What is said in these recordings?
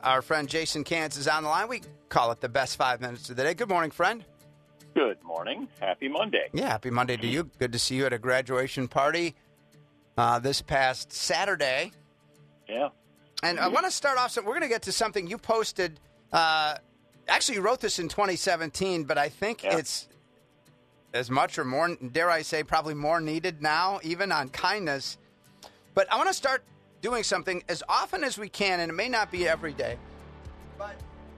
Our friend Jason Kantz is on the line. We call it the best 5 minutes of the day. Good morning, friend. Good morning. Happy Monday. Yeah, happy Monday to you. Good to see you at a graduation party this past Saturday. Yeah. And I want to start off, we're going to get to something you posted. Actually, you wrote this in 2017, but I think it's as much or more, dare I say, probably more needed now, even on kindness. But I want to start doing something as often as we can, and it may not be every day. But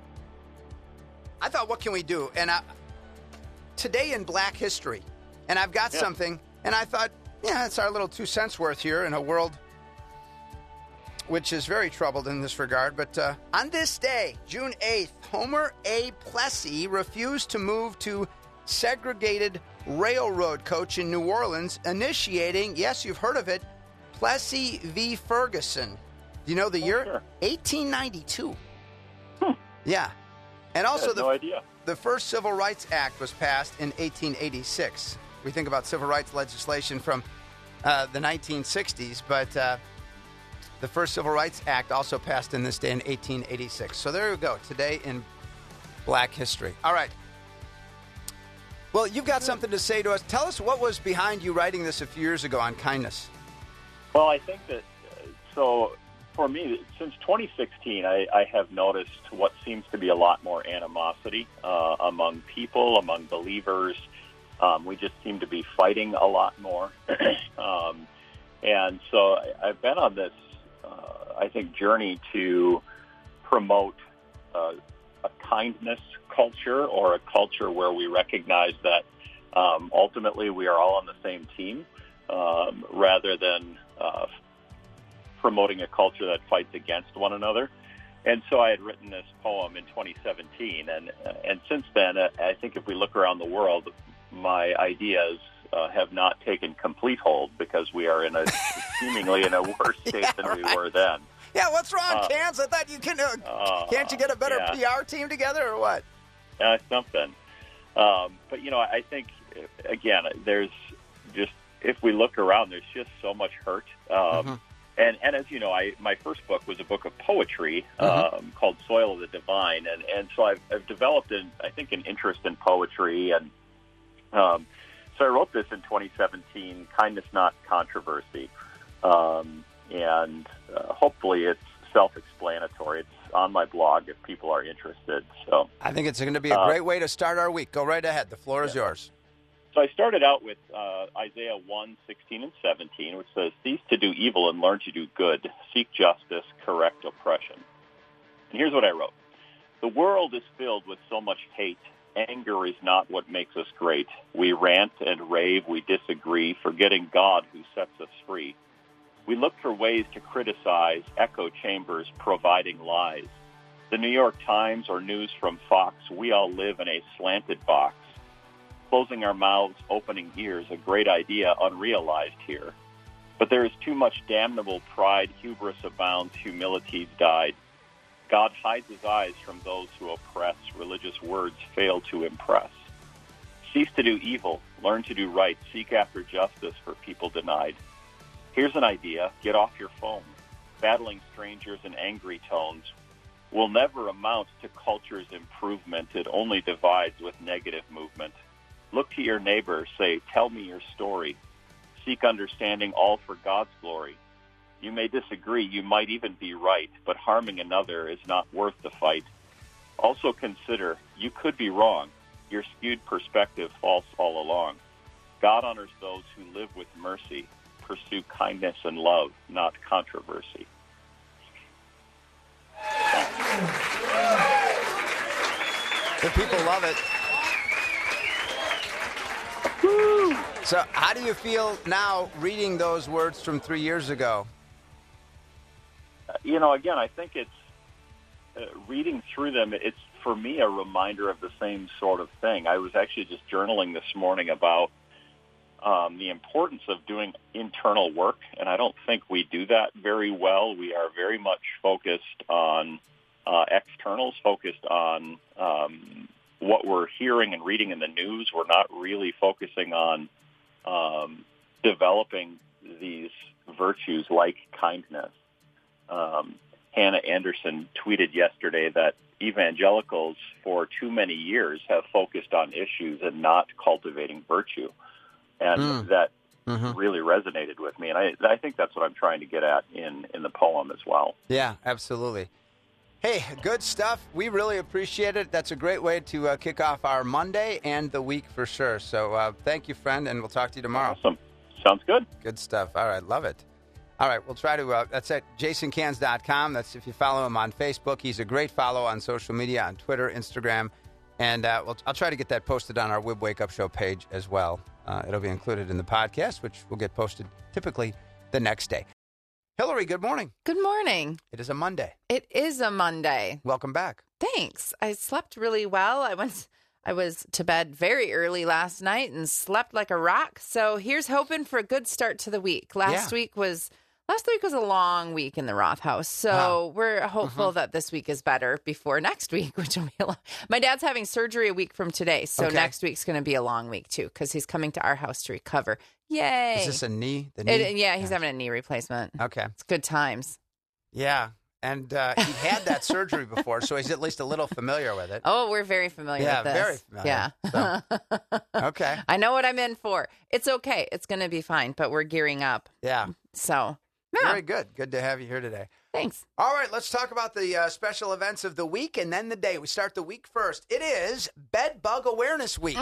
I thought, what can we do? And today in Black History, and I've got something, and I thought, it's our little 2 cents worth here in a world which is very troubled in this regard. But on this day, June 8th, Homer A. Plessy refused to move to segregated railroad coach in New Orleans, initiating, yes, you've heard of it, Plessy v. Ferguson. Do you know the year? Sure. 1892. Yeah. And also the first Civil Rights Act was passed in 1886. We think about civil rights legislation from the 1960s, but the first Civil Rights Act also passed in this day in 1886. So there you go, today in Black history. All right. Well, you've got something to say to us. Tell us what was behind you writing this a few years ago on kindness. Well, I think that, so for me, since 2016, I have noticed what seems to be a lot more animosity among people, among believers. We just seem to be fighting a lot more. And so I've been on this, I think, journey to promote a kindness culture, or a culture where we recognize that ultimately we are all on the same team, rather than promoting a culture that fights against one another. And so I had written this poem in 2017, and since then, I think if we look around the world, my ideas have not taken complete hold, because we are seemingly in a worse state than we were then. Yeah, what's wrong, Cans? I thought you can. Can't you get a better PR team together, or what? Something. But I think again, there's just, if we look around, there's just so much hurt. And as you know, my first book was a book of poetry called Soil of the Divine, and so I've developed an interest in poetry, and so I wrote this in 2017, Kindness Not Controversy. And hopefully it's self-explanatory. It's on my blog if people are interested. So I think it's going to be a great way to start our week. Go right ahead. The floor is yours. So I started out with Isaiah 1:16 and 17, which says, "Cease to do evil and learn to do good. Seek justice, correct oppression." And here's what I wrote. "The world is filled with so much hate. Anger is not what makes us great. We rant and rave, we disagree, forgetting God who sets us free. We look for ways to criticize, echo chambers providing lies. The New York Times or news from Fox, we all live in a slanted box. Closing our mouths, opening ears, a great idea unrealized here. But there is too much damnable pride, hubris abounds, humility's died. God hides his eyes from those who oppress, religious words fail to impress. Cease to do evil, learn to do right, seek after justice for people denied. Here's an idea, get off your phone. Battling strangers in angry tones will never amount to culture's improvement. It only divides with negative movement. Look to your neighbor, say, tell me your story. Seek understanding, all for God's glory. You may disagree, you might even be right, but harming another is not worth the fight. Also consider, you could be wrong. Your skewed perspective false all along. God honors those who live with mercy. Pursue kindness and love, not controversy." The people love it. So how do you feel now reading those words from 3 years ago? Again, I think it's reading through them, it's, for me, a reminder of the same sort of thing. I was actually just journaling this morning about the importance of doing internal work, and I don't think we do that very well. We are very much focused on externals, focused on what we're hearing and reading in the news. We're not really focusing on developing these virtues like kindness. Hannah Anderson tweeted yesterday that evangelicals for too many years have focused on issues and not cultivating virtue. And that really resonated with me. And I think that's what I'm trying to get at in the poem as well. Yeah, absolutely. Hey, good stuff. We really appreciate it. That's a great way to kick off our Monday and the week for sure. So thank you, friend, and we'll talk to you tomorrow. Awesome. Sounds good. Good stuff. All right, love it. All right, we'll try to, that's at jasoncans.com. That's if you follow him on Facebook. He's a great follow on social media, on Twitter, Instagram. And I'll try to get that posted on our Wib Wake Up Show page as well. It'll be included in the podcast, which will get posted typically the next day. Hillary, good morning. Good morning. It is a Monday. It is a Monday. Welcome back. Thanks. I slept really well. I was to bed very early last night and slept like a rock. So here's hoping for a good start to the week. Last week was a long week in the Roth house. So we're hopeful that this week is better before next week, which will be a long. My dad's having surgery a week from today. So next week's going to be a long week too, because he's coming to our house to recover. Yay. Is this a knee? The knee? He's having a knee replacement. Okay. It's good times. Yeah. And he had that surgery before, so he's at least a little familiar with it. Oh, we're very familiar with this. Yeah, very familiar. Yeah. So, okay. I know what I'm in for. It's okay. It's going to be fine, but we're gearing up. Yeah. So, yeah. Very good. Good to have you here today. Thanks. All right, let's talk about the special events of the week and then the day. We start the week first. It is Bed Bug Awareness Week.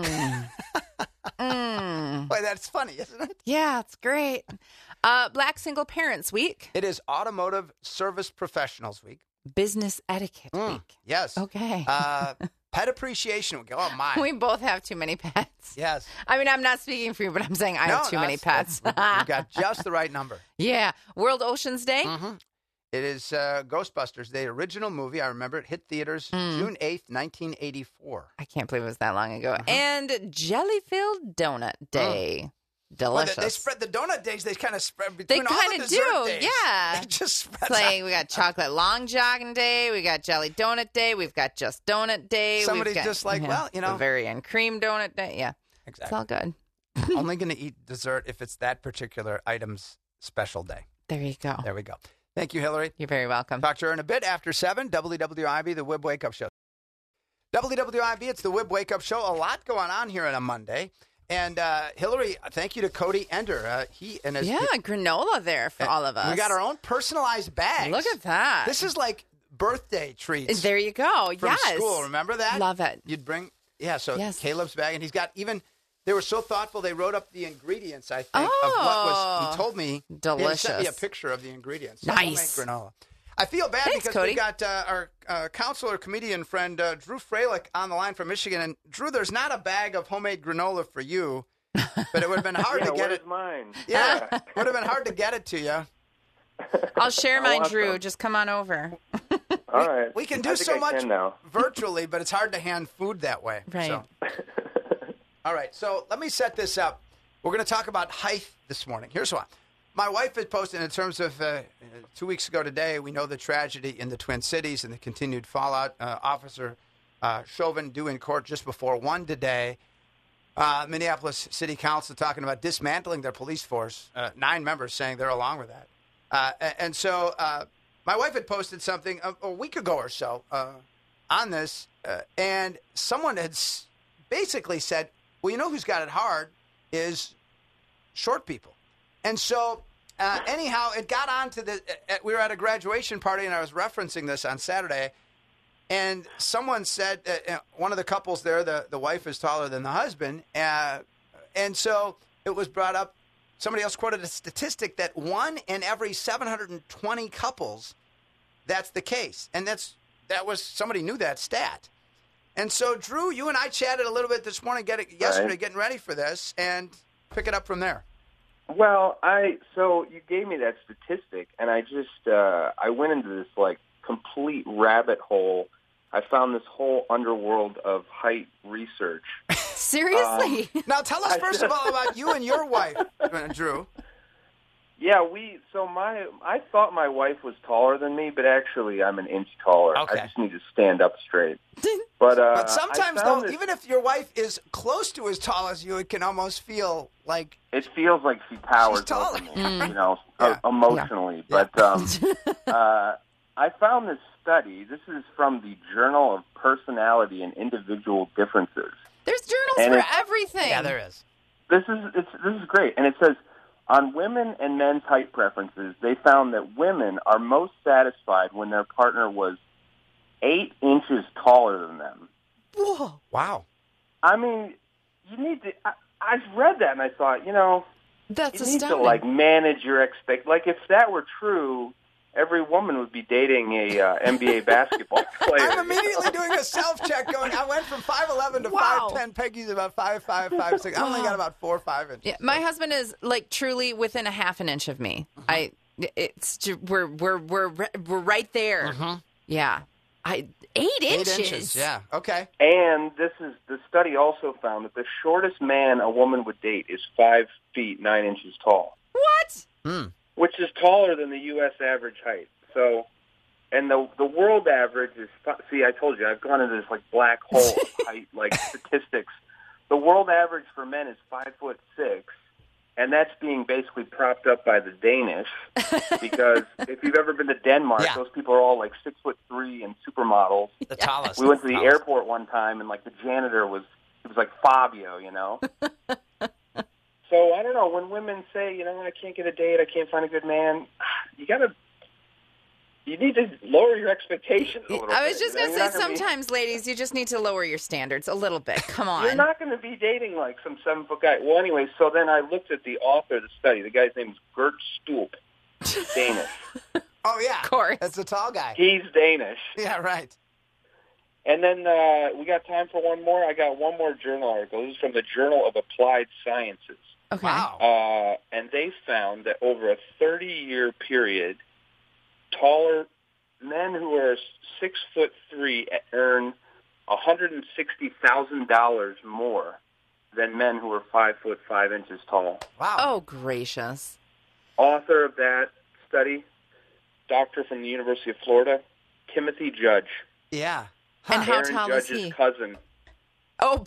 Boy, that's funny, isn't it? Yeah, it's great. Black Single Parents Week. It is Automotive Service Professionals Week. Business Etiquette Week. Yes. Okay. Pet Appreciation Week. Oh, my. We both have too many pets. Yes. I mean, I'm not speaking for you, but I'm saying I have too many pets. You got just the right number. Yeah. World Oceans Day. It is Ghostbusters, the original movie. I remember it hit theaters June 8th, 1984. I can't believe it was that long ago. And Jelly-Filled Donut Day. Delicious. Well, they spread the donut days. They kind of spread between all the dessert days. Yeah. They just spread it's like we got Chocolate Long Jogging Day. We got Jelly Donut Day. We've got Just Donut Day. Somebody's just like, well, you know. Bavarian Cream Donut Day. Yeah. Exactly. It's all good. Only going to eat dessert if it's that particular item's special day. There you go. There we go. Thank you, Hillary. You're very welcome. Talk to her in a bit after 7, WWIB, the Wib Wake Up Show. WWIB, it's the Wib Wake Up Show. A lot going on here on a Monday. And Hillary, thank you to Cody Ender. Granola there for all of us. We got our own personalized bags. Look at that. This is like birthday treats. There you go. From school. Remember that? Love it. You'd bring, Caleb's bag. And he's got even, they were so thoughtful, they wrote up the ingredients, I think, of what was, he told me. Delicious. He sent me a picture of the ingredients. Nice. Homemade granola. I feel bad because Cody. we got our counselor, comedian friend, Drew Freilich on the line from Michigan. And Drew, there's not a bag of homemade granola for you, but it would have been hard to get it. Mine? Yeah, it would have been hard to get it to you. I'll share mine, Drew. Just come on over. All right. We can do so much virtually, but it's hard to hand food that way. Right. So. All right, so let me set this up. We're going to talk about height this morning. Here's why. My wife had posted in terms of 2 weeks ago today, we know the tragedy in the Twin Cities and the continued fallout. Officer Chauvin due in court just before 1 today. Minneapolis City Council talking about dismantling their police force. 9 members saying they're along with that. And so my wife had posted something a week ago or so on this, and someone had basically said, well, you know who's got it hard is short people. And so, anyhow, it got on to we were at a graduation party, and I was referencing this on Saturday, and someone said, one of the couples there, the wife is taller than the husband, and so it was brought up, somebody else quoted a statistic that 1 in every 720 couples, that's the case. And somebody knew that stat. And so, Drew, you and I chatted a little bit this morning, yesterday, getting ready for this, and pick it up from there. Well, so you gave me that statistic, and I just I went into this like complete rabbit hole. I found this whole underworld of height research. Seriously? Now tell us first of all about you and your wife, Drew. Yeah, I thought my wife was taller than me, but actually I'm an inch taller. Okay. I just need to stand up straight. But sometimes, though, even if your wife is close to as tall as you, it can almost feel like... It feels like she towers she's taller. over me, emotionally. Yeah. But I found this study. This is from the Journal of Personality and Individual Differences. There's journals for everything. Yeah, there is. This is great. And it says, on women and men's height preferences, they found that women are most satisfied when their partner was 8 inches taller than them. Whoa. Wow. I mean, you need to... I've read that and I thought, That's you need astounding. to, manage your Like, if that were true, every woman would be dating a NBA basketball player. I'm immediately doing a self-check going, I went from 5'11 to 5'10. Peggy's about 5'5", 5'6". I only got about 4 or 5 inches. Yeah, my husband is truly within a half an inch of me. We're right there. Mm-hmm. Yeah. 8 inches. 8 inches, yeah. Okay. And the study also found that the shortest man a woman would date is 5 feet 9 inches tall. What? Which is taller than the U.S. average height. So, and the world average is, see, I told you, I've gone into this black hole of height, statistics. The world average for men is 5'6", and that's being basically propped up by the Danish, because if you've ever been to Denmark, those people are all 6'3" and supermodels. The tallest. We went to the airport one time, and the janitor was Fabio, So I don't know, when women say, I can't get a date, I can't find a good man, you need to lower your expectations a little bit. I was just going to say, sometimes, ladies, you just need to lower your standards a little bit. Come on. You're not going to be dating some 7-foot guy. Well, anyway, so then I looked at the author of the study. The guy's name is Gert Stoop. He's Danish. Oh, yeah. Of course. That's the tall guy. He's Danish. Yeah, right. And then we got time for one more. I got one more journal article. This is from the Journal of Applied Sciences. Okay. Wow. And they found that over a 30-year period, taller men who are 6'3" earn $160,000 more than men who are 5 foot 5 inches tall. Wow. Oh, gracious. Author of that study, doctor from the University of Florida, Timothy Judge. Yeah. And how Aaron tall is Judge's he? cousin. Oh.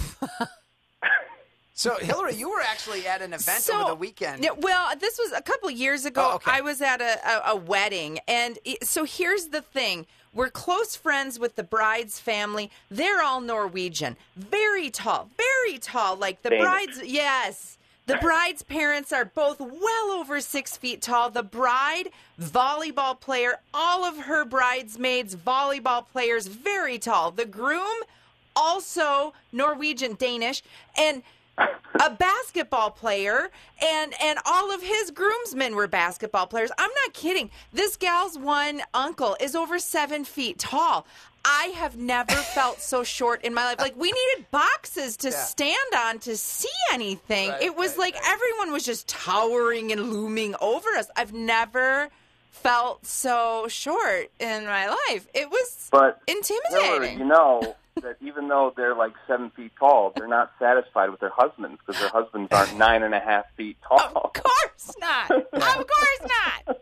So, Hillary, you were actually at an event over the weekend. Yeah, well, this was a couple years ago. Oh, okay. I was at a wedding. And so here's the thing. We're close friends with the bride's family. They're all Norwegian. Very tall. Very tall. Like the Danish. bride's, yes. The bride's parents are both well over 6 feet tall. The bride, volleyball player. All of her bridesmaids, volleyball players, very tall. The groom, also Norwegian, Danish. And a basketball player, and all of his groomsmen were basketball players. I'm not kidding. This gal's one uncle is over 7 feet tall. I have never felt so short in my life. We needed boxes to stand on to see anything. Right, it was everyone was just towering and looming over us. I've never felt so short in my life. It was intimidating. Hillary, that even though they're 7 feet tall, they're not satisfied with their husbands because their husbands aren't 9.5 feet tall. Of course not. Of course not.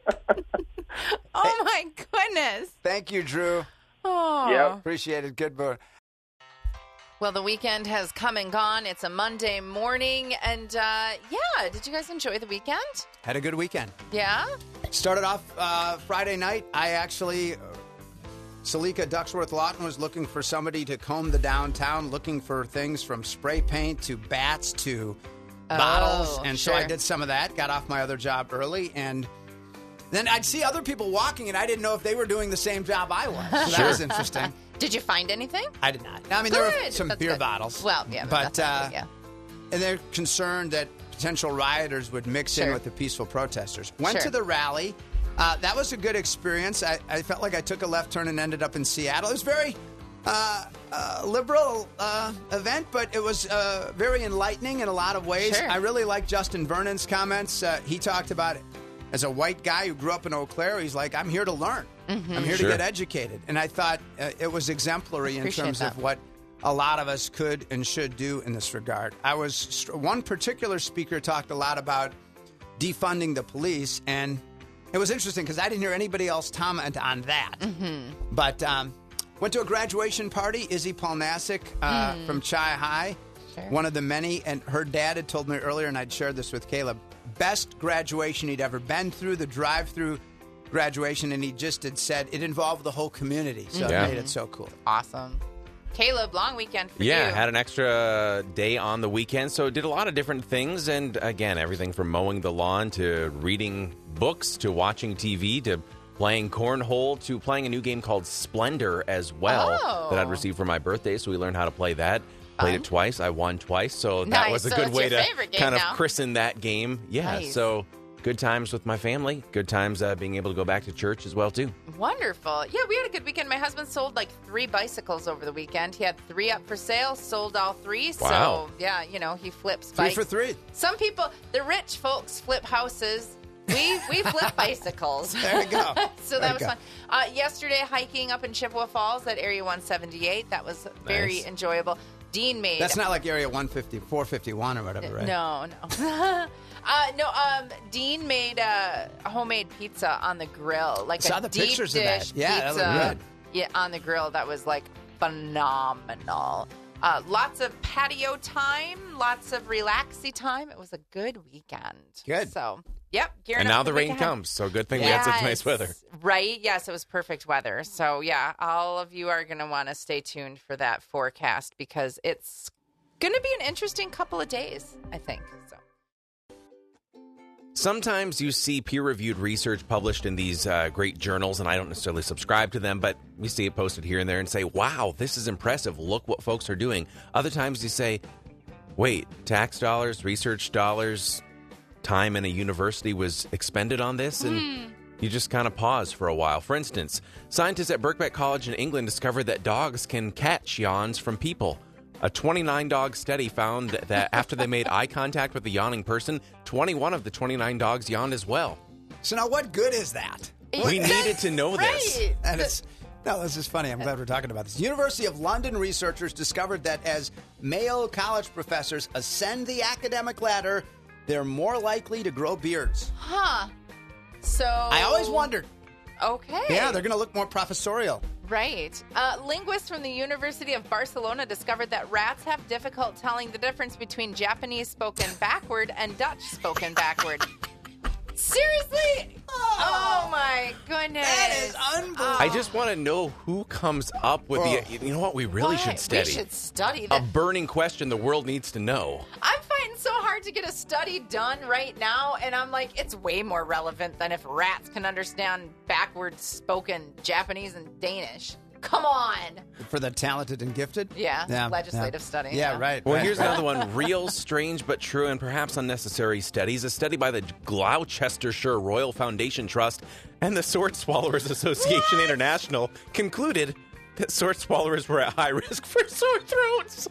Oh, my goodness. Thank you, Drew. Oh. Yep. Appreciate it. Good boy. Well, the weekend has come and gone. It's a Monday morning. And, did you guys enjoy the weekend? Had a good weekend. Yeah? Started off Friday night. I actually... Salika Ducksworth Lawton was looking for somebody to comb the downtown, looking for things from spray paint to bats to bottles. And so I did some of that, got off my other job early, and then I'd see other people walking, and I didn't know if they were doing the same job I was. So that was interesting. Did you find anything? I did not. I mean, there were some beer bottles. Well, yeah. But and they're concerned that potential rioters would mix in with the peaceful protesters. Went to the rally. That was a good experience. I felt like I took a left turn and ended up in Seattle. It was very liberal event, but it was very enlightening in a lot of ways. Sure. I really liked Justin Vernon's comments. He talked about it as a white guy who grew up in Eau Claire. He's like, I'm here to learn. Mm-hmm. I'm here to get educated. And I thought it was exemplary in terms of what a lot of us could and should do in this regard. One particular speaker talked a lot about defunding the police, and it was interesting because I didn't hear anybody else comment on that. Mm-hmm. But went to a graduation party. Izzy Polnasic from Chi High, one of the many. And her dad had told me earlier, and I'd shared this with Caleb, best graduation he'd ever been through. The drive-through graduation, and he just had said it involved the whole community, so it made it so cool. Awesome. Caleb, long weekend for you. Yeah, had an extra day on the weekend, so did a lot of different things. And again, everything from mowing the lawn to reading books to watching TV to playing cornhole to playing a new game called Splendor as well that I'd received for my birthday. So we learned how to play that. Played it twice. I won twice. So that was a good way to kind of christen that game. Yeah, so good times with my family. Good times being able to go back to church as well, too. Wonderful. Yeah, we had a good weekend. My husband sold like 3 bicycles over the weekend. He had 3 up for sale, sold all 3. Wow. So, yeah, he flips bikes. 3 for 3. Some people, the rich folks, flip houses. We flip bicycles. There you go. So that was fun. Yesterday, hiking up in Chippewa Falls at Area 178. That was very enjoyable. Dean made... That's not like Area 150, 451 or whatever, right? No. Dean made a homemade pizza on the grill, like saw a the deep pictures dish of that. Yeah, pizza. that looked good. Yeah, on the grill. That was like phenomenal. Lots of patio time, lots of relaxy time. It was a good weekend. Good. So, yep. And now the rain comes, so good thing we had such nice weather. Right? Yes, it was perfect weather. So, yeah, all of you are going to want to stay tuned for that forecast because it's going to be an interesting couple of days, I think. So. Sometimes you see peer-reviewed research published in these great journals, and I don't necessarily subscribe to them, but you see it posted here and there and say, wow, this is impressive. Look what folks are doing. Other times you say, wait, tax dollars, research dollars, time in a university was expended on this, and you just kind of pause for a while. For instance, scientists at Birkbeck College in England discovered that dogs can catch yawns from people. A 29-dog study found that after they made eye contact with the yawning person, 21 of the 29 dogs yawned as well. So now what good is that? We needed to know this. And this is funny. I'm glad we're talking about this. University of London researchers discovered that as male college professors ascend the academic ladder, they're more likely to grow beards. Huh. So... I always wondered. Okay. Yeah, they're going to look more professorial. Right. Linguists from the University of Barcelona discovered that rats have difficulty telling the difference between Japanese spoken backward and Dutch spoken backward. Seriously? Oh my goodness. That is unbelievable. I just want to know who comes up with the... You know what? We really should study. We should study that. A burning question the world needs to know. I'm fighting so hard to get a study done right now, and I'm like, it's way more relevant than if rats can understand backwards spoken Japanese and Danish. Come on. For the talented and gifted? Yeah, legislative study. Yeah, right. Well, here's another one. Real, strange, but true, and perhaps unnecessary studies. A study by the Gloucestershire Royal Foundation Trust and the Sword Swallowers Association International concluded that sword swallowers were at high risk for sore throats.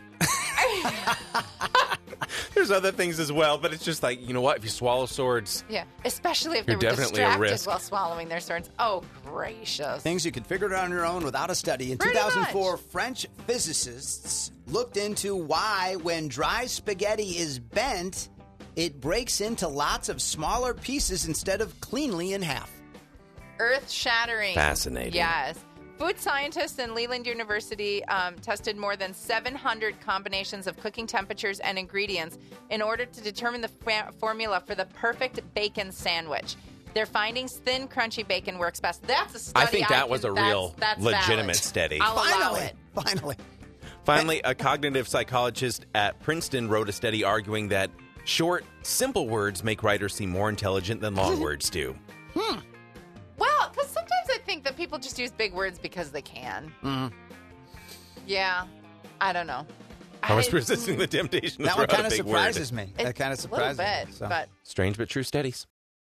There's other things as well, but it's just like, you know what? If you swallow swords... Yeah, especially if they were definitely a distracted risk while swallowing their swords. Oh, gracious. Things you could figure out on your own without a study. In 2004, French physicists looked into why when dry spaghetti is bent, it breaks into lots of smaller pieces instead of cleanly in half. Earth-shattering. Fascinating. Yes. Food scientists in Leland University tested more than 700 combinations of cooking temperatures and ingredients in order to determine the formula for the perfect bacon sandwich. Their findings, thin, crunchy bacon works best. That's a study. I think that was a real legitimate study. I'll allow it. Finally, a cognitive psychologist at Princeton wrote a study arguing that short, simple words make writers seem more intelligent than long words do. Well, because sometimes I think that people just use big words because they can. Yeah. I don't know. I was resisting the temptation to that throw one out a big word. That surprises me. That kind of surprises me. A little bit, but... Strange but true studies.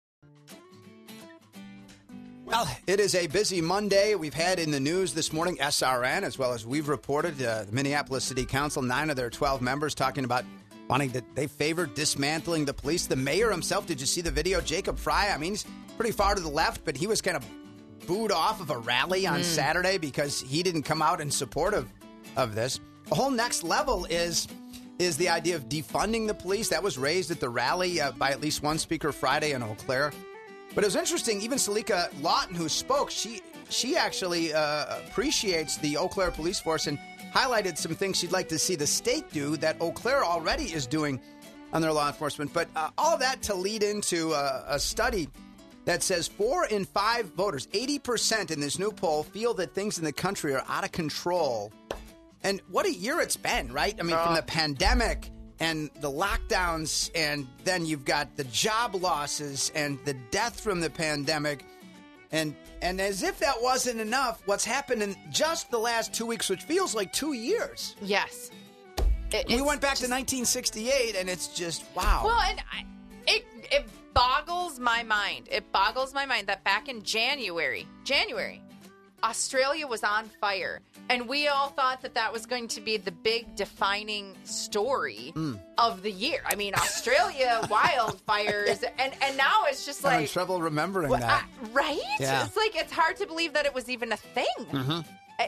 Well, it is a busy Monday. We've had in the news this morning SRN, as well as we've reported, the Minneapolis City Council, 9 of their 12 members talking about wanting that they favor dismantling the police. The mayor himself, did you see the video? Jacob Fry, I mean, he's pretty far to the left, but he was kind of booed off of a rally on Saturday because he didn't come out in support of this. A whole next level is the idea of defunding the police. That was raised at the rally by at least one speaker Friday in Eau Claire. But it was interesting, even Salika Lawton, who spoke, she actually appreciates the Eau Claire police force and highlighted some things she'd like to see the state do that Eau Claire already is doing on their law enforcement. But all of that to lead into a study that says 4 in 5 voters, 80% in this new poll, feel that things in the country are out of control. And what a year it's been, right? I mean, from the pandemic and the lockdowns, and then you've got the job losses and the death from the pandemic. And as if that wasn't enough, what's happened in just the last 2 weeks, which feels like 2 years. Yes. We went back to 1968, and it's just, wow. Well, and it boggles my mind. It boggles my mind that back in January, Australia was on fire. And we all thought that was going to be the big defining story of the year. I mean, Australia wildfires, and now it's just like... I'm in trouble remembering that. Right? Yeah. It's like, it's hard to believe that it was even a thing. Mm-hmm.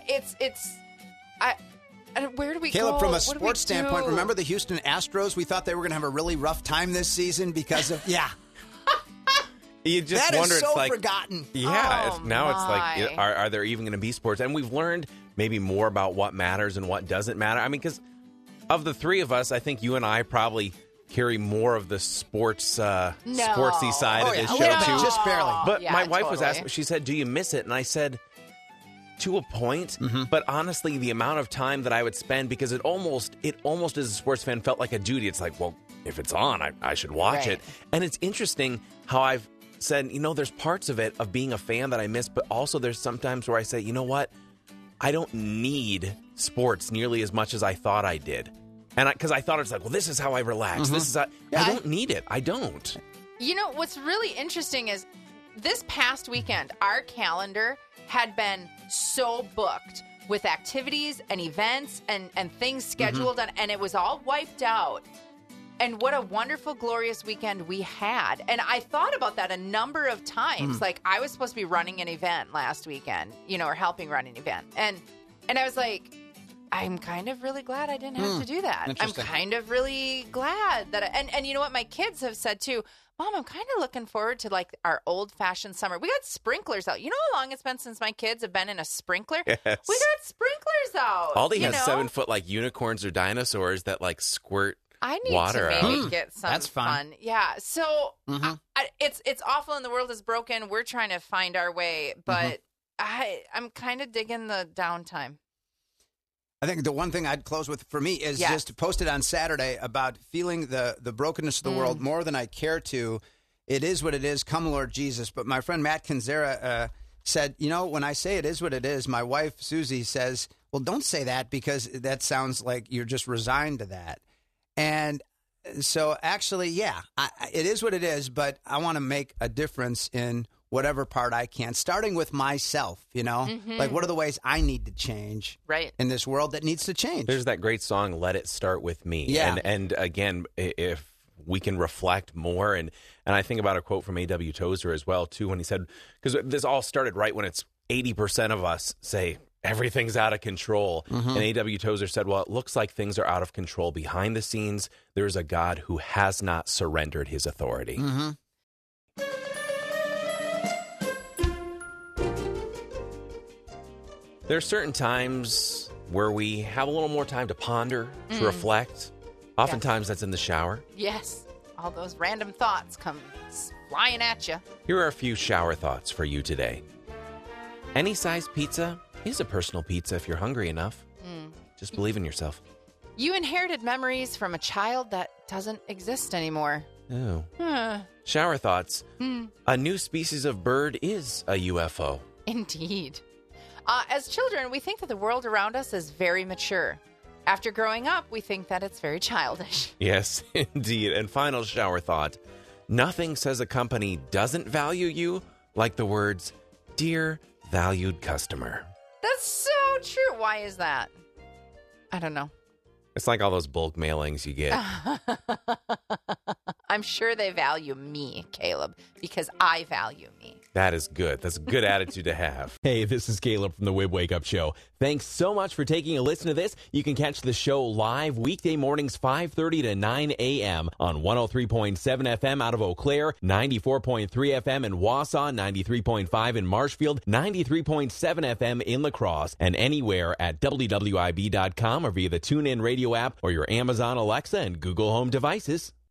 Where do we Caleb, go? from a sports standpoint, remember the Houston Astros? We thought they were going to have a really rough time this season because of... Yeah. You just that wonder, is so it's like, forgotten. Yeah, Oh, it's like, my. are there even going to be sports? And we've learned maybe more about what matters and what doesn't matter. I mean, because of the three of us, I think you and I probably carry more of the sportsy side of this show, too. Just barely. But Yeah, my wife was totally. asking, she said, do you miss it? And I said, to a point, but honestly, the amount of time that I would spend, because it almost as a sports fan felt like a duty. It's like, well, if it's on, I should watch it. And it's interesting how I've said, there's parts of it, of being a fan, that I miss, but also there's sometimes where I say, you know what? I don't need sports nearly as much as I thought I did. And because I thought it's like, well, this is how I relax. This is how, I don't need it. I don't. You know, what's really interesting is this past weekend, our calendar had been so booked with activities and events and things scheduled, and it was all wiped out. And what a wonderful, glorious weekend we had. And I thought about that a number of times. Like, I was supposed to be running an event last weekend, or helping run an event. And I was like, I'm kind of really glad I didn't have to do that. I'm kind of really glad that and you know what? My kids have said, too, Mom, I'm kind of looking forward to, like, our old-fashioned summer. We got sprinklers out. You know how long it's been since my kids have been in a sprinkler? Yes. We got sprinklers out. Aldi has 7-foot, like, unicorns or dinosaurs that, like, squirt I need water to maybe get some That's fun. Yeah. So it's awful and the world is broken. We're trying to find our way, but I'm kind of digging the downtime. I think the one thing I'd close with for me is just posted on Saturday about feeling the brokenness of the world more than I care to. It is what it is. Come, Lord Jesus. But my friend Matt Kinzera said, when I say it is what it is, my wife, Susie, says, well, don't say that because that sounds like you're just resigned to that. And so actually, it is what it is, but I want to make a difference in whatever part I can, starting with myself, Like, what are the ways I need to change in this world that needs to change? There's that great song, Let It Start With Me. Yeah. And again, if we can reflect more, and I think about a quote from A.W. Tozer as well, too, when he said, because this all started right when it's 80% of us say, everything's out of control. And A.W. Tozer said, well, it looks like things are out of control behind the scenes. There's a God who has not surrendered his authority. There are certain times where we have a little more time to ponder, to reflect. Oftentimes that's in the shower. Yes. All those random thoughts come flying at you. Here are a few shower thoughts for you today. Any size pizza is a personal pizza if you're hungry enough. Just believe in yourself. You inherited memories from a child that doesn't exist anymore. Oh. Shower thoughts. A new species of bird is a UFO. Indeed. As children, we think that the world around us is very mature. After growing up, we think that it's very childish. Yes, indeed. And final shower thought. Nothing says a company doesn't value you like the words, "Dear valued customer." That's so true. Why is that? I don't know. It's like all those bulk mailings you get. I'm sure they value me, Caleb, because I value me. That is good. That's a good attitude to have. Hey, this is Caleb from the Wib Wake Up Show. Thanks so much for taking a listen to this. You can catch the show live weekday mornings 5:30 to 9 a.m. on 103.7 FM out of Eau Claire, 94.3 FM in Wausau, 93.5 in Marshfield, 93.7 FM in La Crosse, and anywhere at WWIB.com or via the TuneIn Radio app or your Amazon Alexa and Google Home devices.